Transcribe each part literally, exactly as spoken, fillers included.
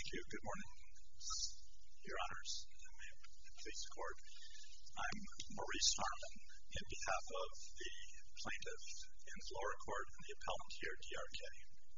you. Good morning, Your Honors. May it please the Court. I'm Maurice Harmon in behalf of the plaintiff in the lower court and the appellant here, D R K.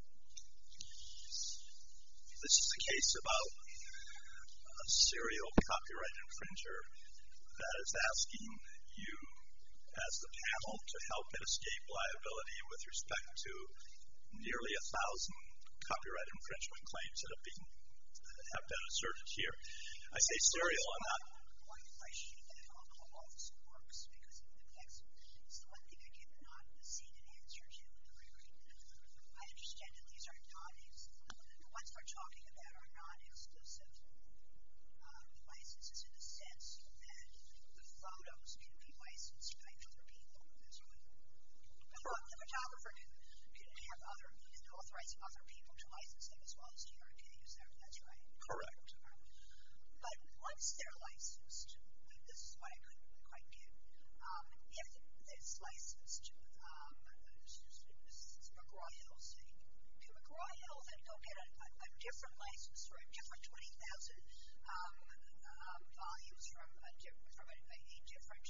This is a case about a serial copyright infringer that is asking you as the panel to help it escape liability with respect to nearly a thousand copyright infringement claims that have been, have been asserted here. I say serial, I'm not. One question that all this works, because that's one thing I cannot see an answer to. I understand that these are non-exclusive, the ones we're talking about are non-exclusive licenses in the sense that the photos can be licensed by other people. The photographer can have other, can authorize other people to license them as well as D R K, is that, that's right? Correct. But once they're licensed, this is what I couldn't quite get, if it's licensed, this is McGraw-Hill saying, can McGraw-Hill then go get a, a different license for a different twenty thousand volumes from a, from a, a different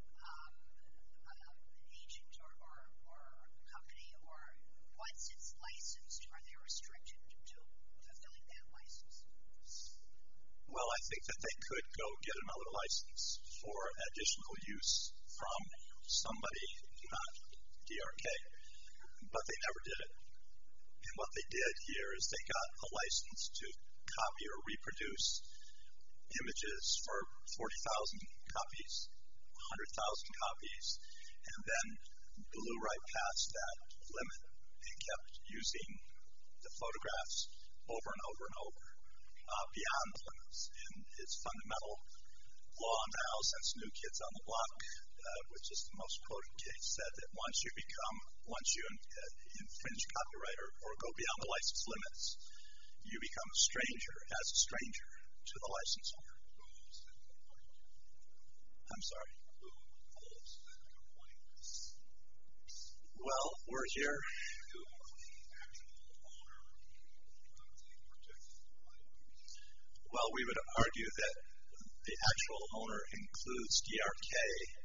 agent or, or, or company, or once it's licensed, are they restricted to fulfilling that license? Well, I think that they could go get another license for additional use from somebody not D R K, but they never did it. And what they did here is they got a license to copy or reproduce images for forty thousand copies, one hundred thousand copies, and then blew right past that limit and kept using the photographs over and over and over uh, beyond the limits. And its fundamental law now, since New Kids on the Block, uh, which is the most quoted case, said that once you become, once you uh, infringe copyright or, or go beyond the license limits, you become a stranger, as a stranger, to the license owner. I'm sorry. Well, we're here. Well, we would argue that the actual owner includes D R K,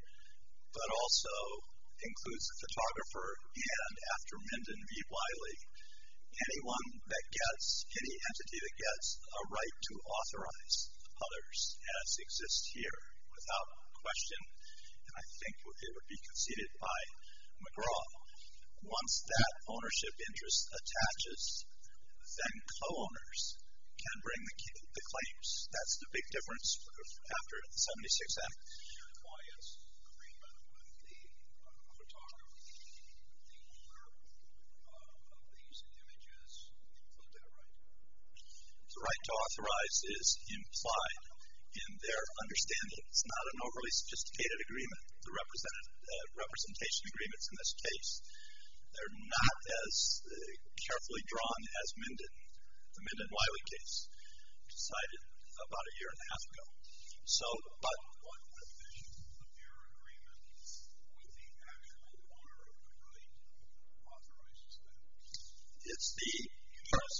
but also includes the photographer, and after Minden v. Wiley, anyone that gets, any entity that gets a right to authorize others, as exists here, without question, and I think it would be conceded by McGraw, once that ownership interest attaches, then co-owners can bring the, the claims. That's the big difference after the seventy-six Act. Why is agreement with the photographer, the owner of these images, include that right? The right to authorize is implied in their understanding. It's not an overly sophisticated agreement, the represented, uh, representation agreements in this case. They're not as uh, carefully drawn as Minden, the Minden-Wiley case, decided about a year and a half ago. So, but what provision of your agreement with the actual owner of the right authorizes that? It's the part,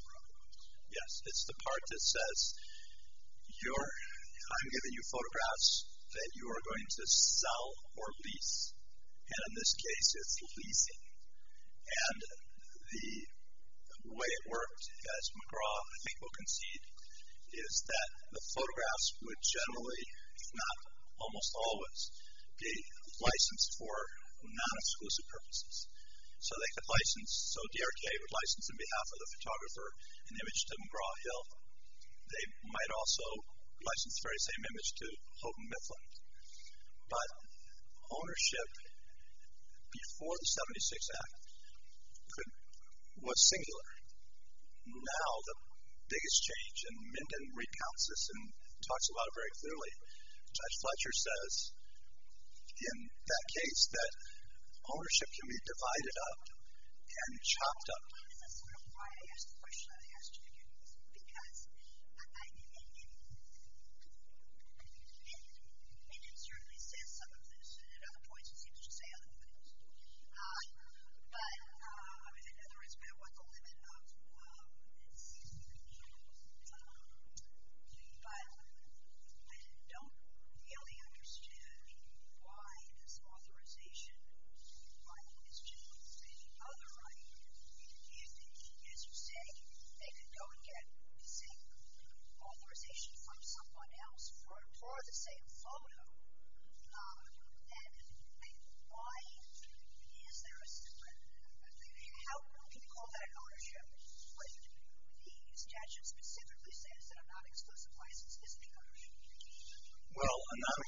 yes, it's the part that says, you're, I'm giving you photographs that you are going to sell or lease, and in this case, it's leasing. And the way it worked, as McGraw, I think, will concede, is that the photographs would generally, if not almost always, be licensed for non-exclusive purposes. So they could license, so D R K would license on behalf of the photographer an image to McGraw-Hill. They might also license the very same image to Houghton Mifflin. But ownership before the seventy-six Act could, was singular. Now the biggest change, and Minden recounts this and talks about it very clearly, Judge Fletcher says in that case that ownership can be divided up and chopped up. That's sort of why I asked the question I asked you again, because I, Minden certainly says some of this, and at other points it seems to say other things. Uh, but, uh, in other words, about what the limit of, um, its, uh,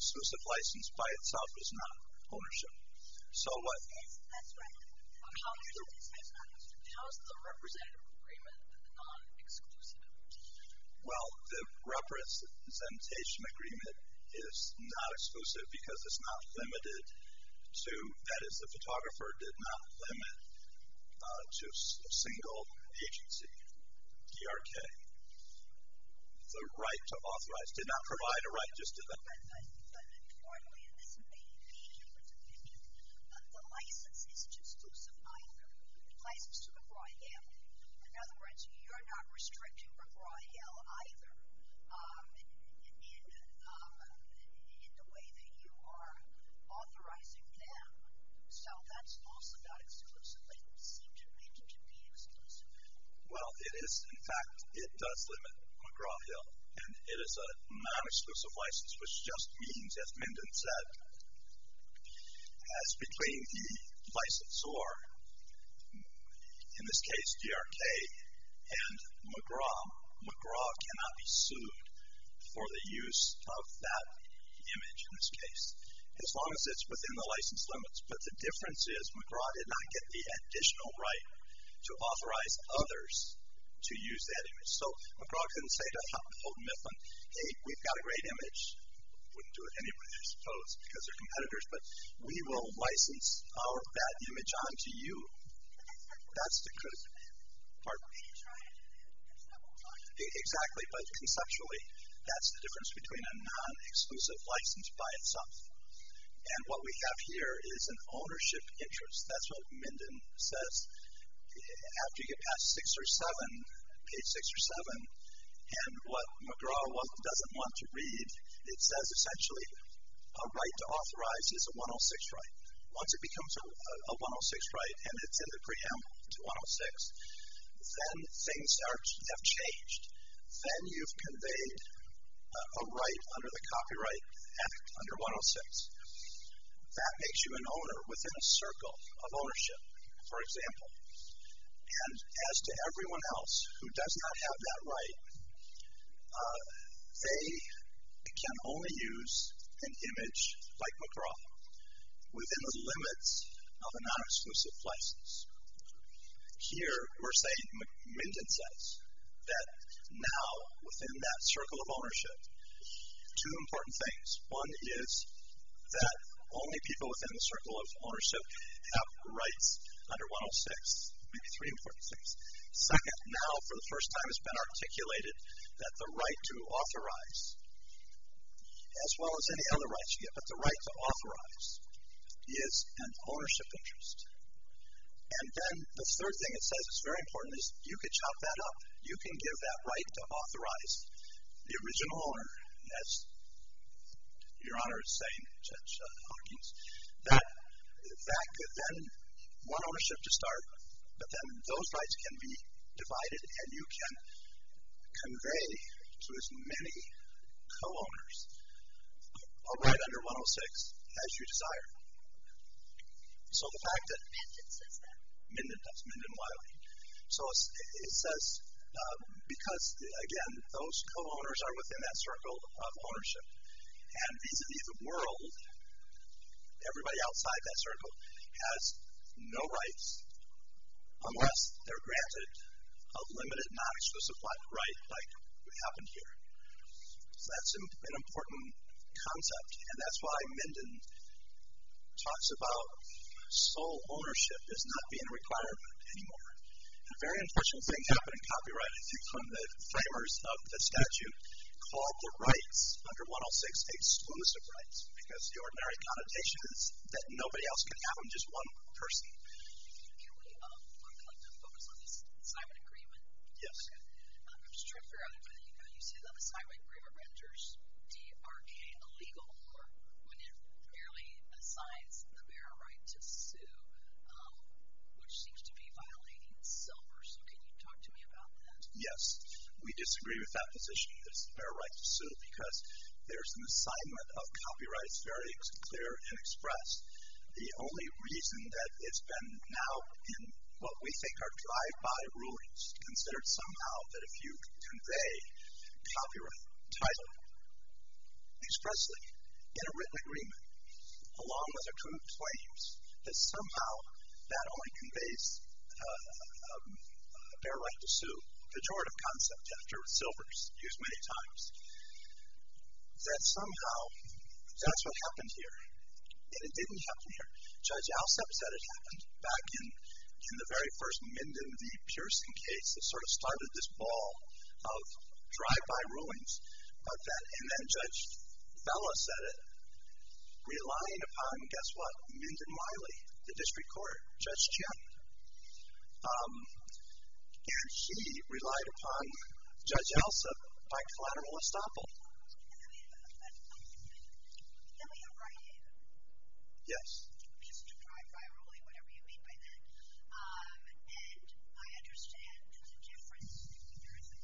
exclusive license by itself is not ownership. So what? That's right. How is the representative agreement non-exclusive? Well, the representation agreement is not exclusive because it's not limited to, that is, the photographer did not limit uh, to a single agency, D R K. The right to authorize did not provide a right just to them. But, but, but importantly, and this may be uh, the license isn't exclusive either. The license to McGraw-Hill. In other words, you're not restricting McGraw-Hill either um, in, in, um, in the way that you are authorizing them. So that's also not exclusive, but it seemed to me to be exclusive. Well, it is, in fact, it does limit McGraw-Hill, and it is a non-exclusive license, which just means, as Minden said, as between the licensor, in this case D R K, and McGraw, McGraw cannot be sued for the use of that image in this case, as long as it's within the license limits. But the difference is McGraw did not get the additional right to authorize others to use that image. So McGraw couldn't say to Houghton Mifflin, hey, we've got a great image. Wouldn't do it anyway, I suppose, because they're competitors, but we will license our that image on to you. That's the part. Exactly, but conceptually, that's the difference between a non-exclusive license by itself. And what we have here is an ownership interest. That's what Minden says. After you get past six or seven, page six or seven, and what McGraw doesn't want to read, it says essentially a right to authorize is a one oh six right. Once it becomes a, a one oh six right, and it's in the preamble to one oh six, then things are, have changed. Then you've conveyed a, a right under the Copyright Act, under one oh six. That makes you an owner within a circle of ownership, for example. And as to everyone else who does not have that right, uh, they can only use an image like McGraw within the limits of a non-exclusive license. Here, we're saying, Minden says, that now, within that circle of ownership, two important things. One is that only people within the circle of ownership have rights under one oh six. Maybe three important things. Second, now, for the first time, it's been articulated that the right to authorize, as well as any other rights you get, but the right to authorize is an ownership interest. And then the third thing it says is very important is you could chop that up. You can give that right to authorize the original owner, as Your Honor is saying, Judge uh, Hawkins, that that could then, one ownership to start, but then those rights can be divided and you can convey to as many co-owners a right under one oh six as you desire. So the fact that Minden says that. Minden does, Minden Wiley. So it says, uh, because, again, those co-owners are within that circle of ownership. And vis-a-vis the world, everybody outside that circle has no rights unless they're granted a limited non-exclusive right like happened here. So that's an important concept, and that's why Minden talks about sole ownership as not being a requirement anymore. A very unfortunate thing happened in copyright, I think, when the framers of the statute called the rights under one oh six exclusive rights, because the ordinary connotation is that nobody else can have them, just one person. Can we um, focus on this assignment agreement? Yes. I'm just trying to figure out, you know, you say that assignment agreement renders D R K illegal, or when it merely assigns the bearer right to sue, um, which seems to be violating Silver. So can you talk to me about that? Yes. We disagree with that position. It's the bearer right to sue because there's an assignment of copyrights very clear and expressed. The only reason that it's been now in what we think are drive-by rulings considered somehow that if you convey copyright title expressly in a written agreement, along with accrued claims, that somehow that only conveys uh, a, a bare right to sue, pejorative concept after Silvers, used many times, that somehow that's what happened here. And it didn't happen here. Judge Alsup said it happened back in, in the very first Minden v. Pearson case that sort of started this ball of drive-by rulings. But then, and then Judge Bella said it, relying upon, guess what, Minden Wiley, the district court, Judge Chen. Um, and he relied upon Judge Alsup by collateral estoppel. Yes. Just a drive-by ruling, whatever you mean by that. Um, and I understand that the difference, there is a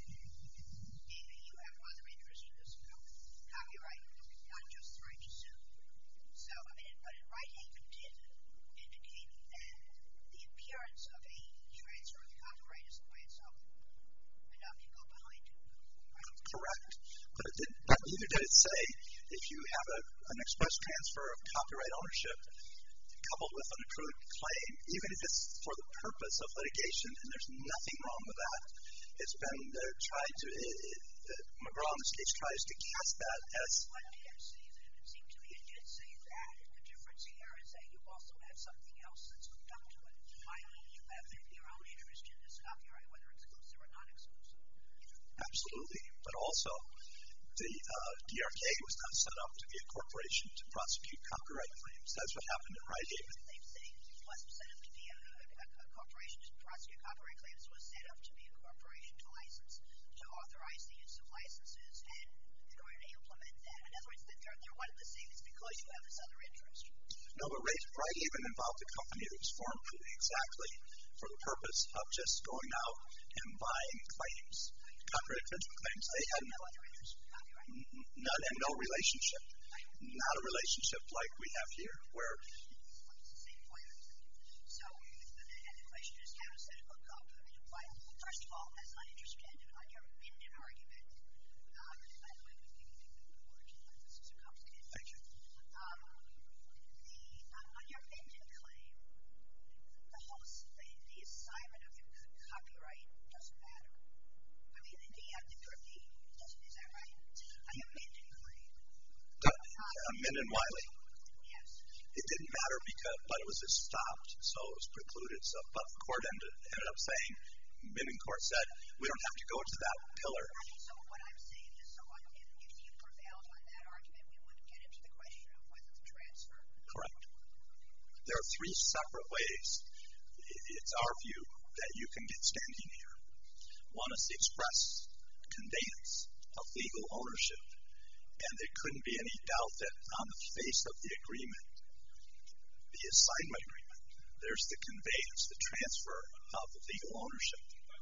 maybe you have other interests in this copyright, not just the right to sue. So, I mean, but in Whitehaven did indicate that the appearance of a transfer of copyright isn't by itself enough to go behind it. Right? Correct. But, it did, but neither did it say if you have a, an express transfer of copyright ownership coupled with an accrued claim, even if it's for the purpose of litigation, and there's nothing wrong with that. It's been uh, tried to, uh, uh, McGraw in this case tries to cast that as. What did it say? It seemed to me it did say that. The difference here is that you also have something else that's hooked up to it. Why don't you have your own interest in this copyright, whether it's exclusive or non-exclusive? Absolutely. But also, the uh, D R K was not set up to be a corporation to prosecute copyright claims. That's what happened in Whitehaven. They say it wasn't set up to be a, a, a corporation to prosecute copyright claims. It was set up to be a corporation to license, to authorize the use of licenses, and in order to implement that. In other words, they're, they're one and the same. It's because you have this other interest. No, but Whitehaven involved a company that was formed exactly for the purpose of just going out and buying claims, copyright infringement claims. They had no other interest. None and no relationship. Not a relationship like we have here, where. It's the same point. So, and the question is, how does that hook up? I mean, why, first of all, as I understand it, on your Minden argument, um, and by the way, this is a complicated. Thank you. Um, the, on, on your Minden claim, the whole, the, the assignment of the copyright doesn't matter. I mean, the, the, the, the is that right? On your Minden claim. Uh, Minden Wiley. Yes. It didn't matter because, but it was just stopped, so it was precluded. So, but the court ended, ended up saying, Minden court said, we don't have to go to that pillar. So what I'm saying is, so on, if, if you prevailed on that argument, we wouldn't get into the question of whether the transfer. Correct. There are three separate ways, it's our view, that you can get standing here. One is the express conveyance of legal ownership. And there couldn't be any doubt that on the face of the agreement, the assignment agreement, there's the conveyance, the transfer of legal ownership.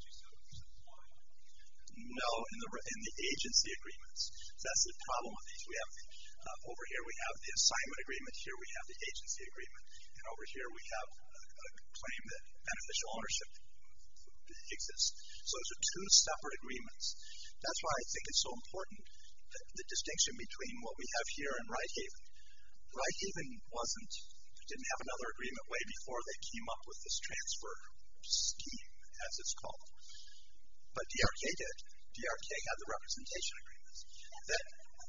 No, in the in the agency agreements. That's the problem with these. We have uh, over here we have the assignment agreement. Here we have the agency agreement, and over here we have a, a claim that beneficial ownership exists. So those are two separate agreements. That's why I think it's so important. The distinction between what we have here and Whitehaven. Whitehaven wasn't, didn't have another agreement way before they came up with this transfer scheme, as it's called. But D R K did. D R K had the representation agreements. That,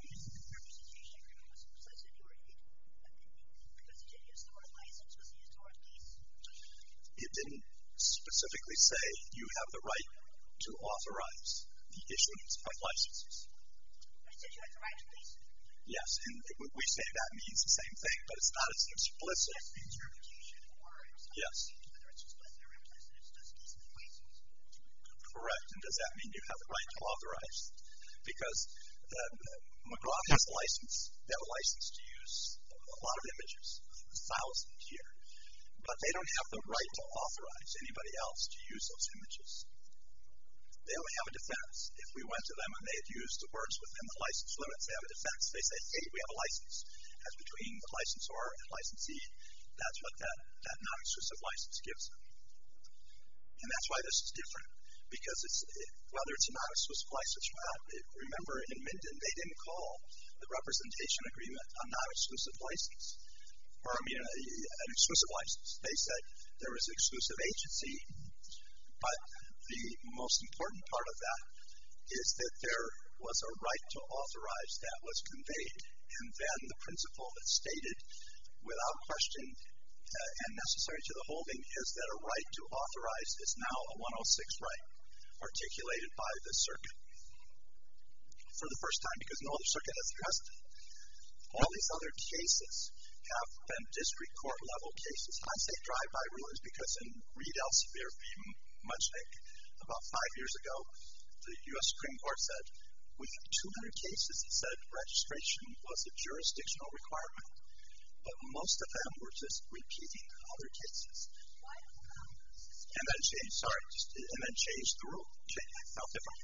it didn't specifically say you have the right to authorize the issuance of licenses. You have the right to lease. Yes, and we say that means the same thing, but it's not as explicit. That's the interpretation of words. Yes. Whether it's explicit or implicit, it's just lease the license. Correct, and does that mean you have the right to authorize? Because uh, McGraw has a license. They have a license to use a lot of images, a thousand here, but they don't have the right to authorize anybody else to use those images. They only have a defense. If we went to them and they had used the words within the license limits, they have a defense. They say, hey, we have a license. As between the licensor and licensee, that's what that, that non-exclusive license gives them. And that's why this is different. Because it's, it, whether it's a non-exclusive license or not, it, remember in Minden, they didn't call the representation agreement a non-exclusive license, or I mean an exclusive license. They said there was exclusive agency, but the most important part of that is that there was a right to authorize that was conveyed, and then the principle that's stated without question uh, and necessary to the holding is that a right to authorize is now a one oh six right articulated by the circuit for the first time, because no other circuit has addressed it. All these other cases have been district court level cases. I say drive-by rulings because in Reed Elsevier v. Muchnick about five years ago, the U S Supreme Court said, we have two hundred cases that said registration was a jurisdictional requirement, but most of them were just repeating other cases. And then changed, sorry, just, and then changed the rule. Changed, felt different.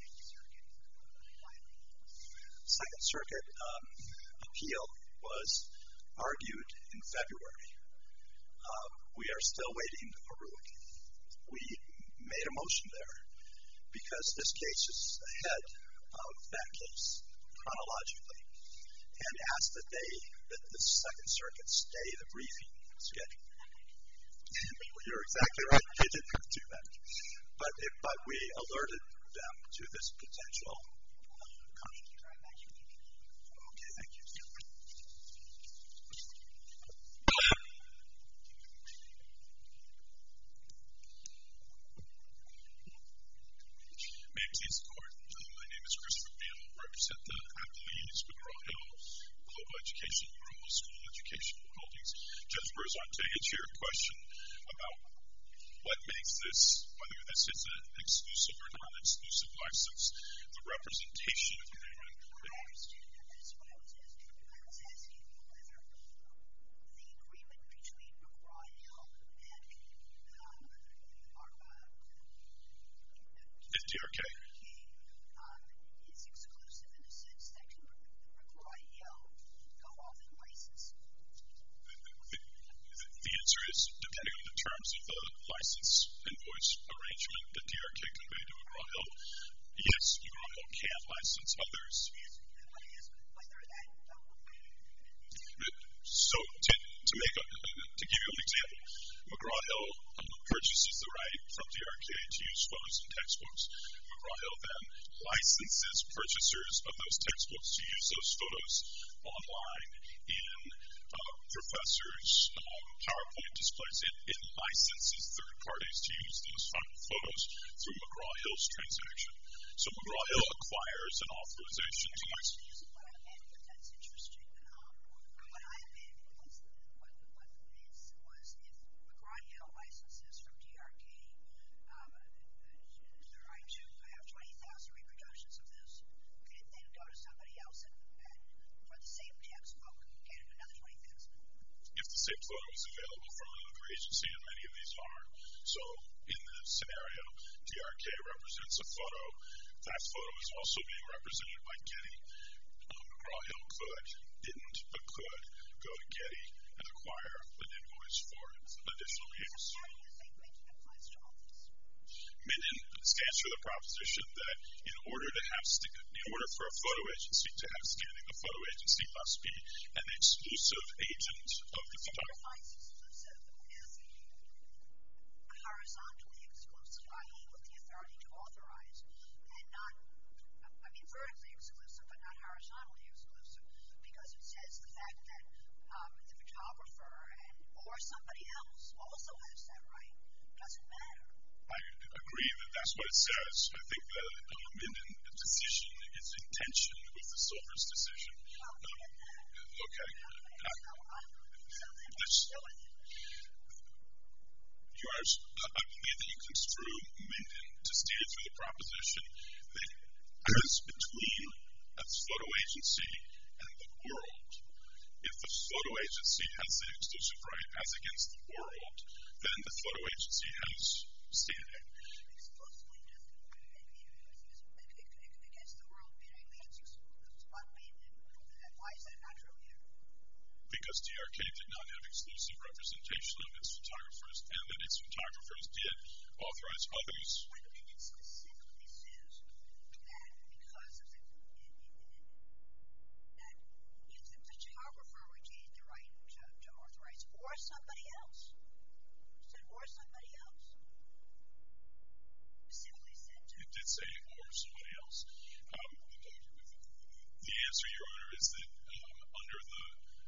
Second Circuit um, appeal was argued in February. Uh, we are still waiting a ruling. We made a motion there because this case is ahead of that case chronologically, and asked that they, that the Second Circuit stay the briefing schedule. You're exactly right. They did not do that, but it, but we alerted them to this potential uh, conflict. Okay, thank you. May it please the Court. Uh, my name is Christopher Beal. I represent the Applebee's McGraw-Hill Global Education, McGraw-Hill School Education Holdings. Judge Berzon, to answer your question about what makes this, whether this is an exclusive or non-exclusive license, the representation agreement. I understand that. That's what I was asking. I was asking whether the agreement between McGraw-Hill and um, our, uh, D R K. Um, is exclusive in the sense that can McGraw-Hill go off and license? The, the answer is, depending on the terms of the license invoice arrangement that D R K conveyed to McGraw-Hill, yes, McGraw-Hill can license others. Whether that, So to, to make a, to give you an example, McGraw-Hill um, purchases the right from D R K to use photos and textbooks. McGraw-Hill then licenses purchasers of those textbooks to use those photos online in uh, professors' um, PowerPoint displays. It, it licenses third parties to use those photos through McGraw-Hill's transaction. So McGraw-Hill acquires an authorization to license. what I meant, but that's interesting. Um, what I meant was, what, what it is, was if McGraw-Hill licenses from D R K, um, the right to have twenty thousand reproductions of this, and then go to somebody else and, and for the same textbook, get another twenty thousand. If the same photo is available from another agency, and many of these are. So in this scenario, D R K represents a photo. That photo is also being represented by Getty. Um, McGraw-Hill could, didn't, but could go to Getty and acquire an invoice for additional use. How do you think Minden applies to all this? Minden stands for the proposition that in order to have, st- in order for a photo agency to have standing, the photo agency must be an exclusive agent of the photographer. Defines exclusive as horizontally exclusive, that is with the authority to authorize, and not, I mean, vertically exclusive, but not horizontally exclusive, because it says the fact that um, the photographer and or somebody else also has that right. Doesn't matter. I agree that that's what it says. I think the um, Minden decision is in tension with the Silvers decision. Well, given that. Okay. So, um, so then Let's, deal with it. yours, I believe that you construe Minden to stand for the proposition that as between a photo agency and the world, if the photo agency has the exclusive right as against the world, then the photo agency has standing. Exclusively against the world, meaning that it's exclusive. Why is that not true here? Because D R K did not have exclusive representation of its photographers, and that its photographers did authorize others. When it specifically says that because of the, that say, or somebody else. Um, the answer, Your Honor, is that um, under the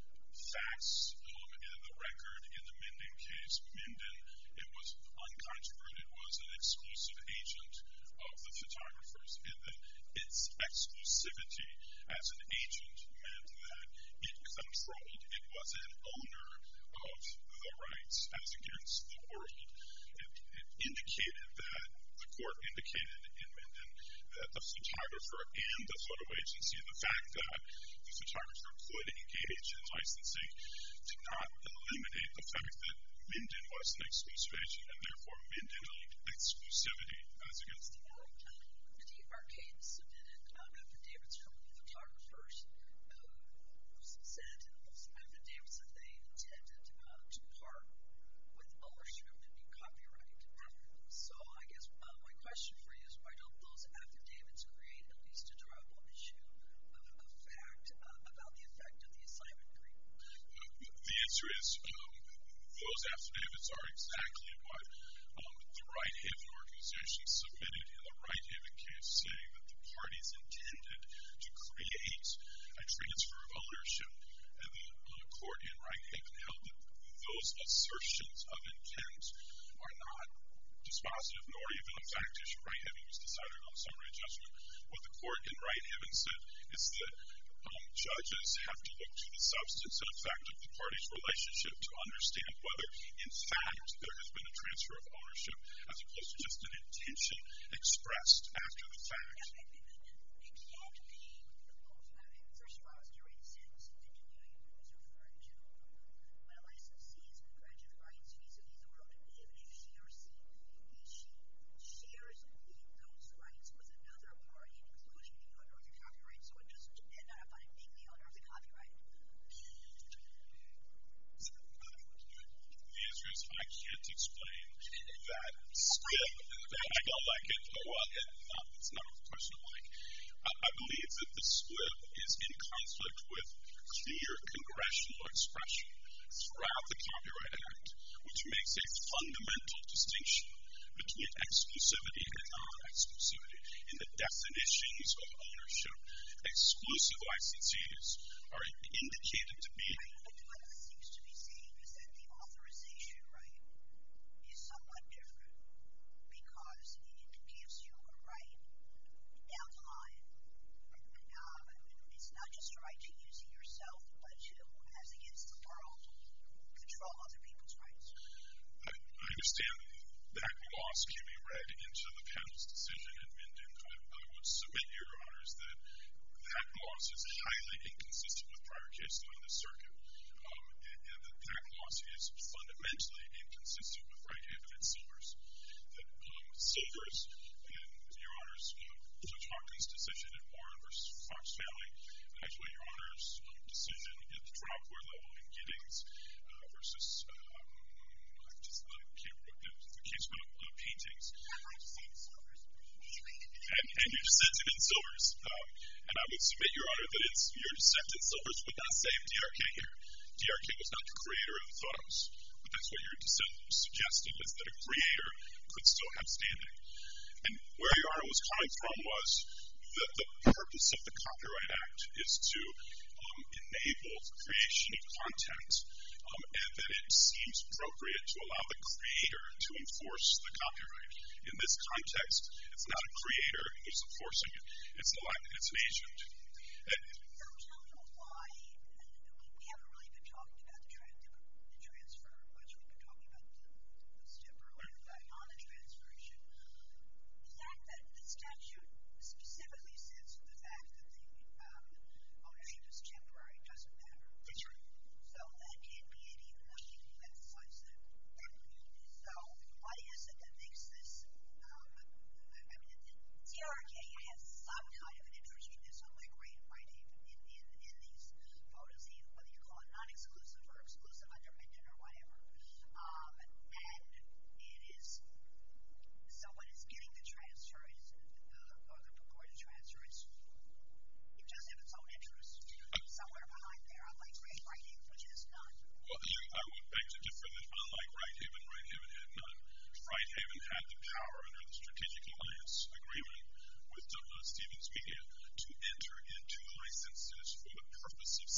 facts um, and the record in the Minden case, Minden, it was uncontroverted, was an exclusive agent of the photographers, and that its exclusivity as an agent meant that it controlled, it was an owner of the rights as against the world. It, it indicated that, the court indicated in Minden, that the photographer and the photo agency, the fact that the photographer could engage in licensing, did not eliminate the fact that Minden was an exclusive agent, and therefore Minden owned exclusivity as against the world. The Arcade submitted affidavits from photographers who said in those affidavits that they intended uh, to part with ownership and copyright. So I guess uh, my question for you is, why don't those affidavits create at least a tribal issue of, of fact uh, about the effect of the assignment agreement? The answer is um, those affidavits are exactly what um, the Right Haven organization submitted in the Right Haven case, saying that the parties intended to create a transfer of ownership, and the uh, court in Right Haven held that those assertions of intent are not dispositive, nor even a fact issue. Right Haven was decided on summary judgment. What the court in Right Haven said is that um, judges have to look to the substance and effect of the parties' relationship to understand whether, in fact, there has been a transfer of ownership, as opposed to just an intention expressed after the fact. It can't be, first of all, it's during the sentence that you was referring to, when a licensee has been granted rights vis-a-vis the world, even if she or she, she shares those rights with another party, including the owner of the copyright, so it doesn't depend on it being the owner of the copyright. The answer is I can't explain that split, that I don't like it. Well, it, not, it's not a question of like. I, I believe that the split is in conflict with clear congressional expression throughout the Copyright Act, which makes a fundamental distinction between exclusivity and non-exclusivity. In the definitions of ownership, exclusive licensees are indicated to be. What this seems to be saying is that the authorization right is somewhat different, because it gives you a right down the line. Um, it's not just a right to use it yourself, but to, as against the world, control other people's rights. I, I understand that loss can be read into the panel's decision in Minden. I, I would submit, Your Honors, that that loss is highly inconsistent with prior case law in this circuit, um, and, and that that loss is fundamentally inconsistent with Right Haven and Silvers. That um, Silvers, in Your Honors, uh, Judge Hawkins' decision in Warren versus Fox Family, and actually Your Honors' um, decision at the trial court level in Giddings uh, versus, um, I just I can't remember the case about uh, paintings. I just said Silvers. And, and your dissent in Silvers. Um, and I would submit, Your Honor, that it's, your dissent in Silvers would not save D R K here. D R K was not the creator of the photos, but that's what your dissent suggested, is that a creator could still have standing. And where Your Honor was coming from was that the purpose of the Copyright Act is to um, enable the creation of content, um, and that it seems appropriate to allow the creator to enforce the copyright. In this context, it's not a creator who's enforcing it. It's, a, it's an agent. And, So tell me why, we haven't really been talking about the, tra- the transfer much. We've been talking about the, the step earlier, but on the transfer issue, the fact that the statute specifically says the fact that the um, ownership is temporary doesn't matter. that's right. So that can't be any, nothing to emphasize that. So what is it that makes this, um, I mean, D R K has some kind of an interest in this, unlike Right Haven.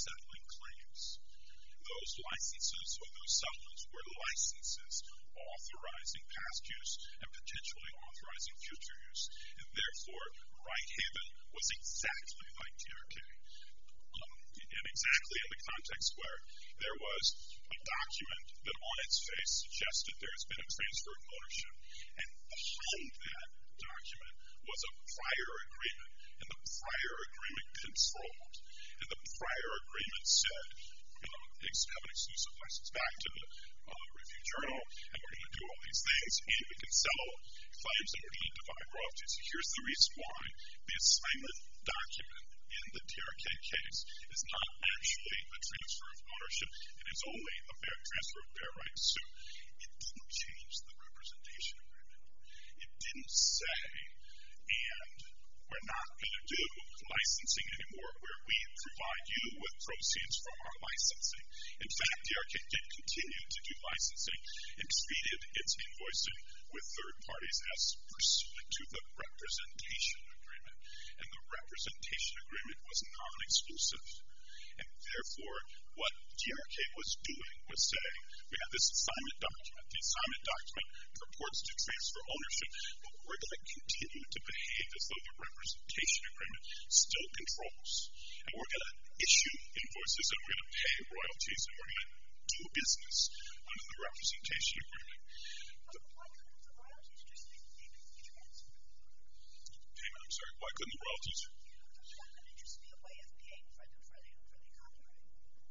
settling claims. Those licenses or those settlements were licenses authorizing past use and potentially authorizing future use. And therefore, Right-Haven was exactly like D R K. Um, and exactly in the context where there was a document that on its face suggested there has been a transfer of ownership. And behind that document was a prior agreement. And the prior agreement controlled. And the prior agreement said, you know, have an exclusive license back to the uh, Review Journal, and we're going to do all these things, and we can sell claims, and we're going to divide royalties. Here's the reason why the assignment document in the D R K case is not actually a transfer of ownership. It is only a bare transfer of bare right to sue. It didn't change the representation agreement. It didn't say, and we're not going to do licensing anymore where we provide you with proceeds from our licensing. In fact, D R K did continue to do licensing and treated its invoicing with third parties as pursuant to the representation agreement. And the representation agreement was non-exclusive. And therefore, what D R K was doing was saying, we have this assignment document. The assignment document purports to transfer ownership, but we're going to continue to behave as though the representation agreement still controls. And we're going to issue invoices, and we're going to pay royalties, and we're going to do business under the representation agreement. But why couldn't the royalties just be payment for the transfer? Payment, I'm sorry, why couldn't the royalties? Why couldn't it just be a way of paying for the, for the, for the copyright?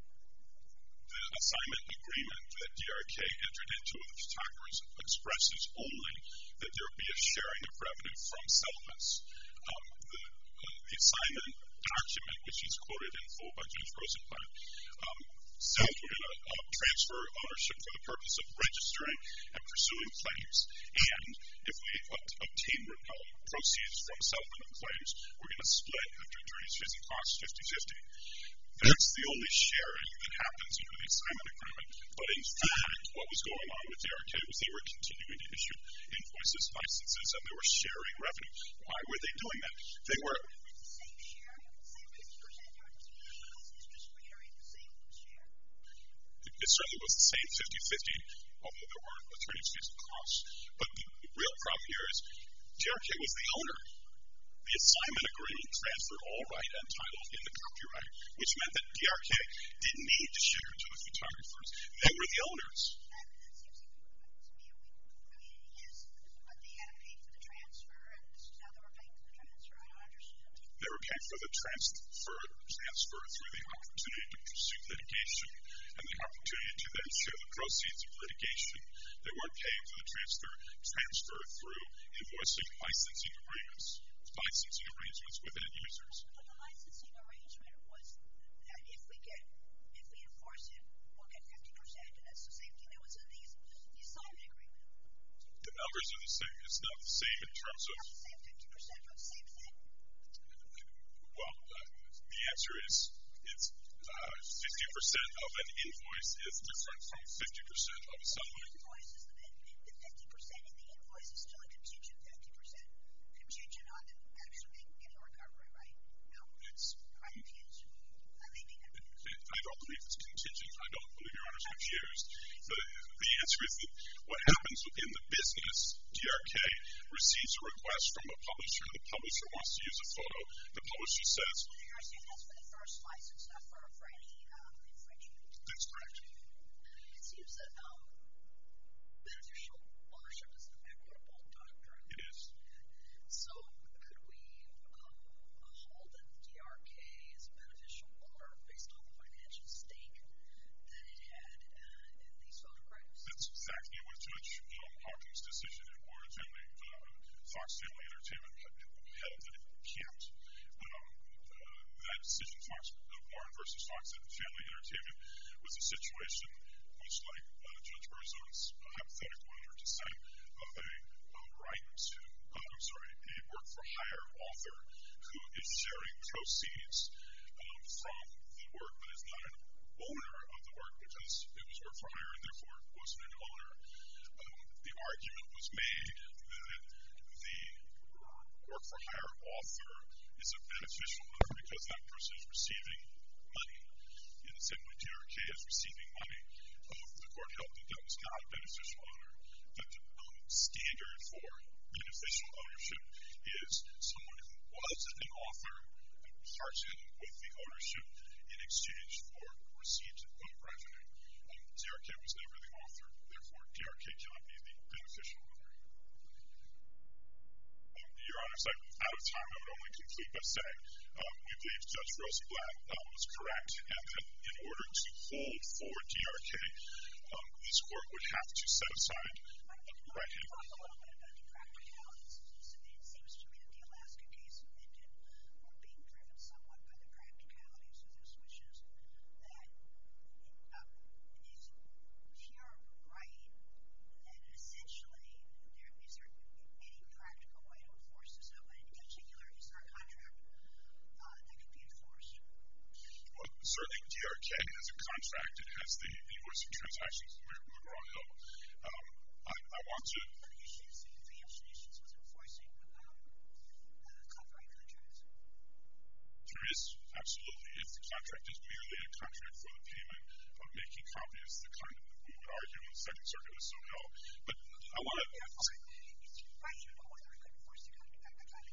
The assignment agreement that D R K entered into with the photographers expresses only that there would be a sharing of revenue from settlements. Um, the, uh, the assignment document, which is quoted in full by Judge Rosenblatt, um, says we're going to uh, transfer ownership for the purpose of registering and pursuing claims. And if we uh, obtain uh, proceeds from settlement of claims, we're going to split after attorneys' fees and costs fifty-fifty. That's the only sharing that happens under the assignment agreement. But in fact, what was going on with D R K was they were continuing to issue invoices, licenses, and they were sharing revenue. Why were they doing that? They were... Same sharing, same fifty percent guarantee, it's just reiterating the same share. It certainly was the same fifty-fifty, although there weren't attorneys' fees and costs. But the real problem here is D R K was the owner. The assignment agreement transferred all right and title in the copyright, which meant that D R K didn't need to share to the photographers. They were the owners. That, that seems to me, I mean, yes, but they had to pay for the transfer, and this is how they were paying for the transfer. I don't understand. They were paying for the transfer, transfer through the opportunity to pursue litigation and the opportunity to then share the proceeds of litigation. They weren't paying for the transfer, transfer through invoicing licensing agreements. Licensing arrangements with end users. But the licensing arrangement was that if we get, if we enforce it, we'll get fifty percent, and that's the same thing that was in the, the assignment agreement. The numbers are the same. It's not the same in terms of... It's not the same fifty percent, but the same thing. Well, uh, the answer is it's uh, fifty percent of an invoice is different from fifty percent of a settlement. The invoice is the, the fifty percent in the invoice is still a contingent fifty percent. Contingent on the actually making any recovery, right? No. It's... I'm confused. I may be confused. It, I don't believe it's contingent. I don't believe Your Honor's confused. The, the answer is that what happens in the business, D R K receives a request from a publisher. The publisher wants to use a photo. The publisher says... So you're saying that's for the first license, not for, for any um, infringement? That's correct. It seems that um, beneficial ownership is an equitable doctrine. It is. So could we um, hold that D R K is a beneficial owner based on the financial stake that it had uh, in these photographs? That's exactly what Judge um, Hawkins' decision in Warren Family, uh, Fox Family Entertainment held that it can't. Um, uh, that decision, Fox, uh, Warren versus Fox Family Entertainment, was a situation much like uh, Judge Berzon's uh, hypothetical in her dissent of a, a right to, uh, I'm sorry, a work-for-hire author who is sharing proceeds um, from the work but is not an owner of the work because it was work-for-hire and therefore wasn't an owner. Um, the argument was made that the work-for-hire author is a beneficial owner because that person is receiving money. in the same way D R K is receiving money, uh, the court held that that was not a beneficial owner, that the um, standard for beneficial ownership is someone who was an author and parted with the ownership in exchange for receipt of revenue. Um, D R K was never the author, therefore D R K cannot be the beneficial owner. Um, Your Honors, I'm out of time. I would only conclude by saying um, we believe Judge Rosenblatt uh, was correct, and that in order to hold for D R K, um, this court would have to set aside uh, right hand. It seems to me that the Alaska case ended being driven somewhat by the practicalities of this, which is that uh, if you're right, then essentially there is there any practical way to enforce this? But in particular, is there a contract uh, that can be enforced? Well, certainly D R K has a contract. It has the invoicing transactions with McGraw-Hill. Um, I, I want to... Issues, the issues with enforcing um, uh, copyright contracts. There is, absolutely. If the contract is merely a contract for the payment of making copies, the kind of, we would argue in the Second Circuit is so held. But I want to... It's questionable whether it could enforce the contract.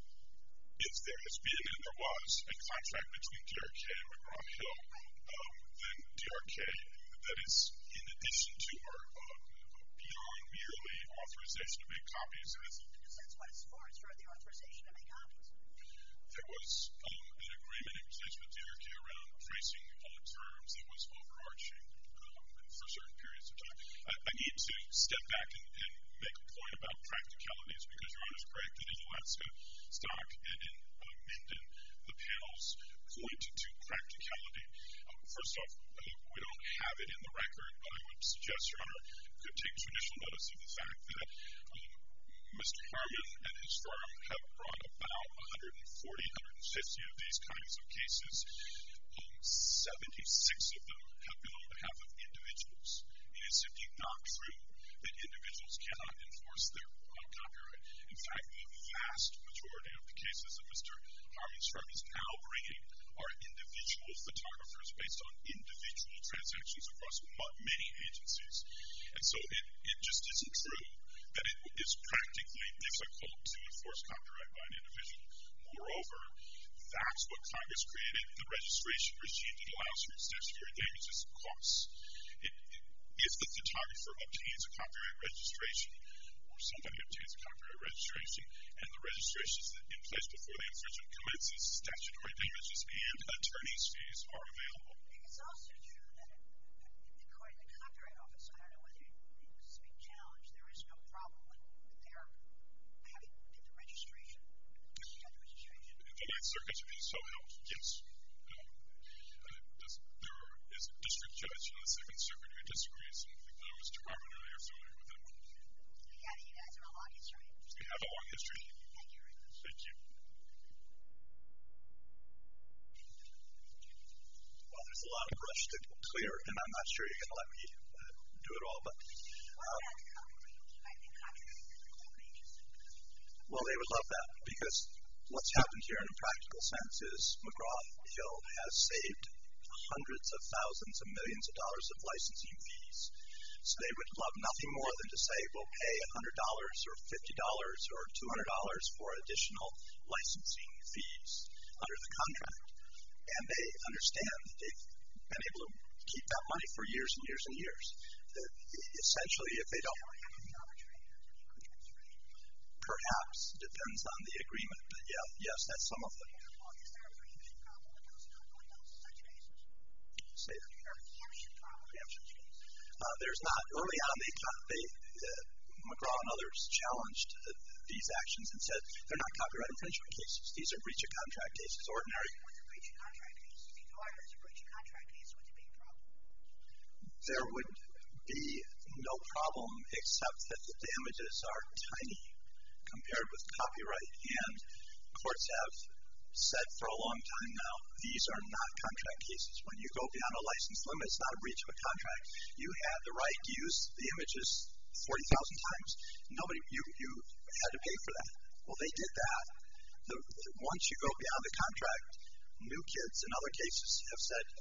If there has been and there was a contract between D R K and McGraw-Hill, um, then D R K, that is in addition to or uh, beyond merely authorization to make copies. That's what it's for. It's for the authorization to make copies. There was um, an agreement in place with D R K around pricing on terms that was overarching um, for certain periods of time. I, I need to step back and, and make a point about practicalities, because Your Honor is correct that in Alaska stock and in uh, Minden, the panels pointed to practicality. Um, first off, uh, we don't have it in the record, but I would suggest Your Honor could take judicial notice of the fact that um, Mister Harmon and his firm have brought about one hundred forty, one hundred fifty of these kinds of cases. Um, seventy-six of them have been on behalf of individuals. It is simply not true that individuals cannot enforce their uh, copyright. In fact, the vast majority of the cases that Mister Harmon's firm is now bringing are individual photographers based on individual transactions across many agencies. And so it, it just isn't true that it is practically difficult to enforce copyright by an individual. Moreover, that's what Congress created, the registration regime that allows for statutory damages and costs. It, it, if the photographer obtains a copyright registration, or somebody obtains a copyright registration, and the registration is in place before the infringement commences, statutory damages and attorney's fees are available. It's also true that according to the Copyright Office, I don't know whether it's being challenged, there is no problem with their having the registration. The Ninth Circuit has been so helpful, yes. Um, uh, there is a district judge in the Second Circuit who disagrees, and uh, Mister Harmon and I are familiar with him. Yeah, you guys have a long history. We have a long history. Thank you very much. Thank you. Well, there's a lot of brush to clear, and I'm not sure you're going to let me uh, do it all, but... Uh, well, they would love that, because what's happened here in a practical sense is McGraw-Hill has saved hundreds of thousands of millions of dollars of licensing fees. So they would love nothing more than to say, we'll pay one hundred dollars or fifty dollars or two hundred dollars for additional licensing fees under the contract. And they understand that they've been able to keep that money for years and years and years. That essentially, if they don't... Perhaps, depends on the agreement, but yeah, yes, that's some of them. Say that. Uh, there's not. Early on, they, they uh, McGraw and others challenged uh, these actions and said they're not copyright infringement cases. These are breach of contract cases, ordinary. Breach of contract cases. If you are, there's a breach of contract case, would there be a problem? There would be no problem except that the damages are tiny compared with copyright, and courts have said for a long time now, these are not contract cases. When you go beyond a license limit, it's not a breach of a contract. You had the right to use the images forty thousand times. Nobody, you, you had to pay for that. Well, they did that. The, the, once you go beyond the contract, New Kids and other cases have said,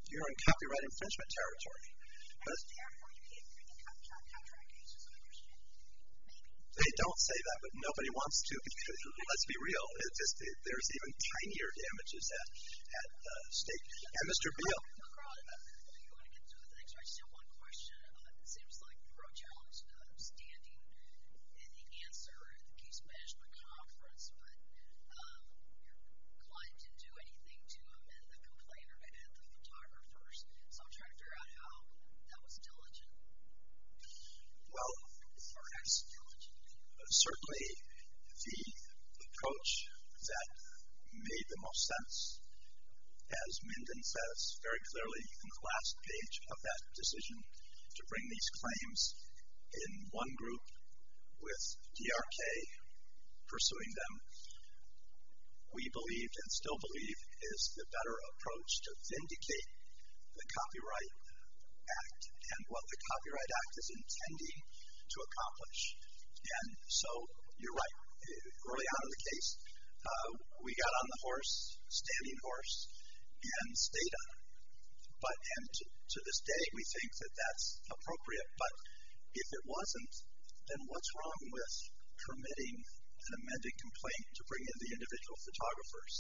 you're in copyright infringement territory. But therefore, you can't bring in contract cases, I understand. Maybe. They don't say that, but nobody wants to because, let's be real, it just, it, there's even tinier damages at, at uh, stake. And Mister Beal. McGraw, you want to get through the next? I just have one question. Uh, it seems like McGraw challenged uh, standing in the answer in the case management conference, but um, your client didn't do anything to amend the complaint or to add the photographers. So I'm trying to figure out how that was diligent. Well, Perhaps diligent. certainly the approach that made the most sense, as Minden says very clearly in the last page of that decision, to bring these claims in one group with D R K pursuing them, we believed and still believe is the better approach to vindicate the Copyright Act and what the Copyright Act is intending to accomplish. And so you're right. Early on in the case, uh, we got on the horse, standing horse, and stayed on it. But and to, to this day, we think that that's appropriate. But if it wasn't, then what's wrong with permitting an amended complaint to bring in the individual photographers?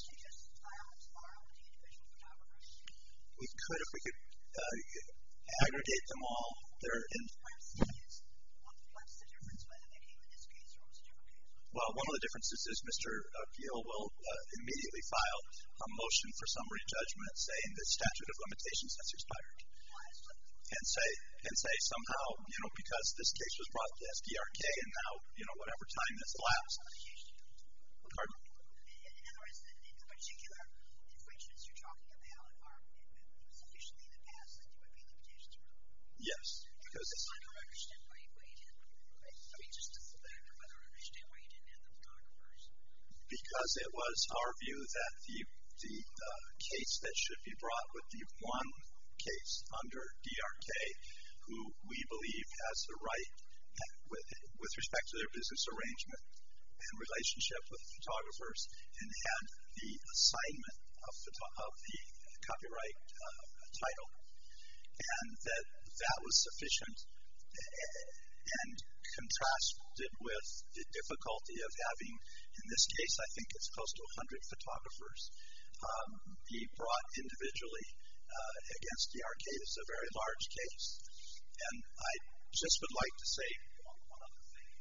We could if we could uh, aggregate them all. They're in. What's the difference whether they came in this case or was a different case? Well, one of the differences is Mister Beal will uh, immediately file a motion for summary judgment saying the statute of limitations has expired. And say, and say somehow, you know, because this case was brought to S D R K and now, you know, whatever time has elapsed. Pardon? In other words, the particular infringements you're talking about are sufficiently in the past that there would be limitations for them. Yes, because I don't understand why you waited. I mean, just as a matter of I don't understand why you didn't have the photographers. Because it was our view that the the uh, case that should be brought would be one case under D R K, who we believe has the right, with, with respect to their business arrangement and relationship with photographers, and had the assignment of, photo- of the copyright uh, title, and that that was sufficient, and contrasted with the difficulty of having, in this case, I think it's close to one hundred photographers, um, be brought individually uh, against D R K. This is a very large case. And I just would like to say one other thing.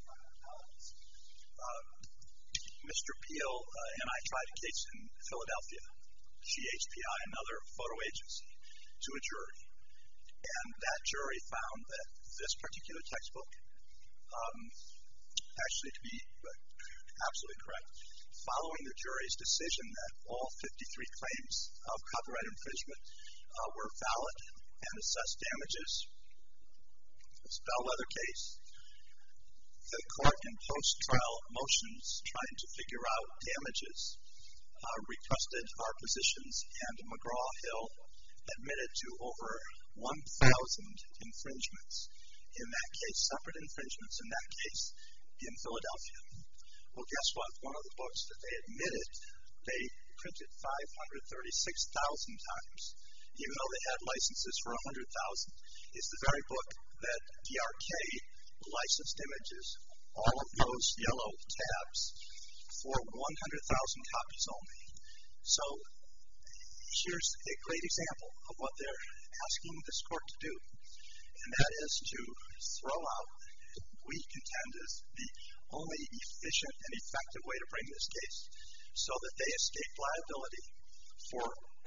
Uh, Mister Beal uh, and I tried a case in Philadelphia, G H P I, another photo agency, to a jury. And that jury found that this particular textbook, um, actually to be absolutely correct, following the jury's decision that all fifty-three claims of copyright infringement uh, were valid and assessed damages, this bellwether case, the court in post-trial motions trying to figure out damages uh, requested our positions, and McGraw-Hill admitted to over one thousand infringements in that case, separate infringements in that case in Philadelphia. Well, guess what? One of the books that they admitted, they printed five hundred thirty-six thousand times, even though they had licenses for one hundred thousand, is the very book that D R K licensed images, all of those yellow tabs, for one hundred thousand copies only. So here's a great example of what they're asking this court to do, and that is to throw out, we contend, is the only efficient and effective way to bring this case, so that they escape liability for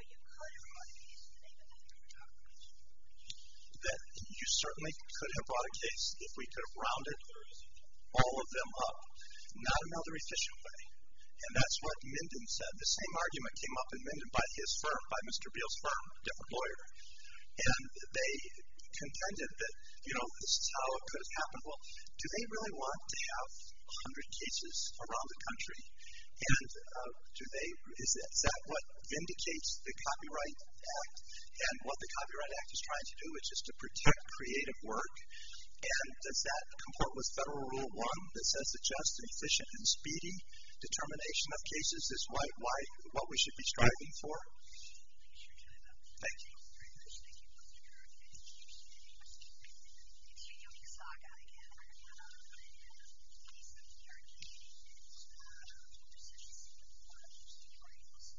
that. You certainly could have brought a case if we could have rounded all of them up, not another efficient way. And that's what Minden said. The same argument came up in Minden by his firm, by Mister Beal's firm, a different lawyer. And they contended that, you know, this is how it could have happened. Well, do they really want to have one hundred cases around the country? And uh, do they, is that, is that what vindicates the Copyright Act? And what the Copyright Act is trying to do is just to protect creative work. And does that comport with Federal Rule one that says that just and efficient and speedy determination of cases is why, why what we should be striving for? Thank you.